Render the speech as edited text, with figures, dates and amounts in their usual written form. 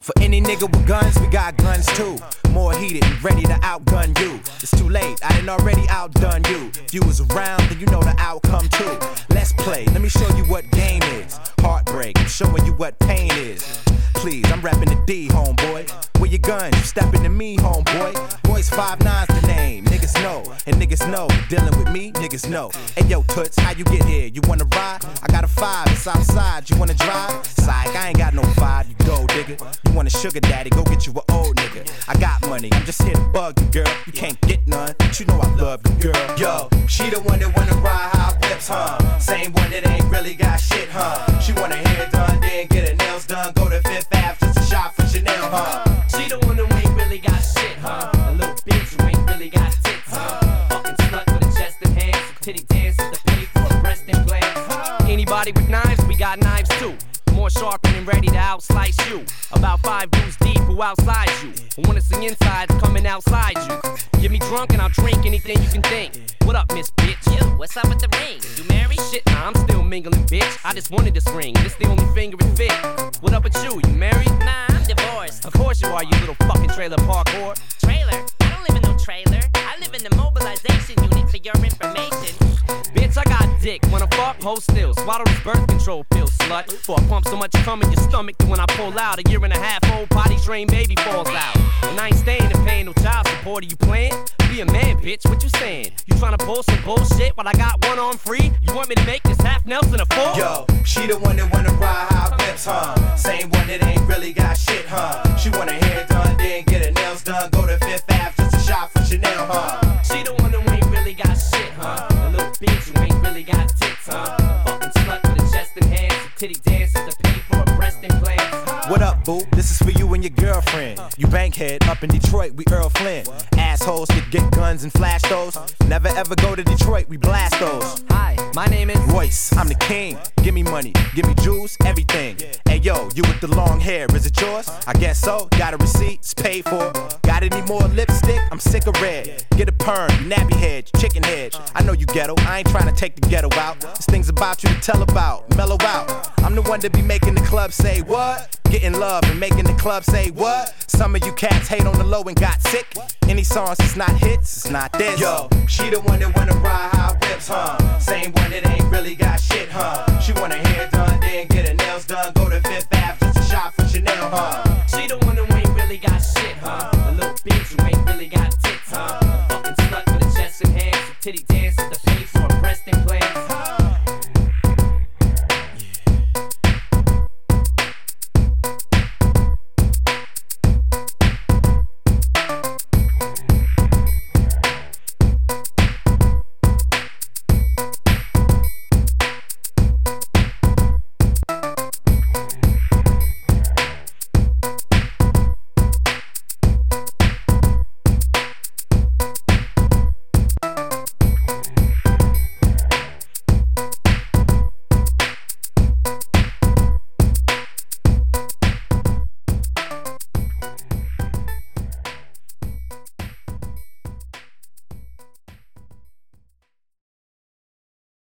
For any nigga with guns, we got guns too. More heated and ready to outgun you. It's too late, I done already outdone you. If you was around, then you know the outcome too. Let's play, let me show you what game is. Heartbreak, I'm showing you what pain is. Please, I'm rapping the D, homeboy. Where your guns? You stepping to me, homeboy. Boys 5'9's the name, niggas know. And niggas know, dealing with me, niggas know. Hey yo, Toots, how you get here? You wanna ride? I got a 5, it's outside, you wanna drive? Psych, I ain't got no 5, you go, digga. You want a sugar daddy, go get you an old nigga. I got money, I'm just here to bug you, girl. You can't get none, but you know I love you, girl. Yo, she the one that wanna ride high whips, huh? Same one that ain't really got shit, huh? She wanna hair done, then get her nails done. Go to Fifth Ave, just a shot for Chanel, huh? She the one who ain't really got shit, huh? A little bitch who ain't really got tits, huh? Fucking slut with a chest and hands, titty dances to pay for a breast implant. Anybody with knives, we got knives too. More sharpened and ready to outslice you. About 5 dudes deep who outside you. Who wanna see insides coming outside you. Get me drunk and I'll drink anything you can think. What up, Miss Bitch? Yo, what's up with the ring? You married? Shit, nah, I'm still mingling, bitch. I just wanted this ring. This the only finger it fit. What up with you? You married? Nah, I'm divorced. Of course you are, you little fucking trailer park whore. Trailer? I don't live in no trailer. I live in the mobilization unit for your information. Bitch, I got dick. Wanna fuck? Hold still. Swallow this birth control pill, slut. For I pump so much cum in your stomach that when I pull out, a 1.5 old potty trained baby falls out. And I ain't staying and paying no child support. Are you playing? Be a man, bitch. What you saying? You tryna pull some bullshit while I got one arm free? You want me to make this half Nelson a four? Yo, she the one that wanna ride high whips, huh? Same one that ain't really got shit, huh? She wanna hair done, then get her nails done. Go to Fifth Ave, just a shot for Chanel, huh? She the one who ain't really got shit, huh? A little bitch who ain't really got tits, huh? A fucking slut with a chest and hands, titty dances to pay for a breast implant. What up, boo? This is for you and your girlfriend. You bankhead up in Detroit, we Earl Flynn. Assholes that get guns and flash those. Never ever go to Detroit, we blast those. Hi, my name is Royce, I'm the king. Give me money, give me juice, everything. Hey yo, you with the long hair, is it yours? I guess so. Got a receipt, it's paid for. Got any more lipstick? I'm sick of red. Get a perm, you nappy head, chicken head. I know you ghetto, I ain't trying to take the ghetto out. This thing's about you to tell about, mellow out. I'm the one that be making the club say what? Getting love and making the club say what? Some of you cats hate on the low and got sick. Any songs that's not hits, it's not this. Yo, she the one that wanna ride high whips, huh? Same one that ain't really got shit, huh? She wanna hair done, then get her nails done. Go to Fifth Ave, just a shot for Chanel, huh? She the one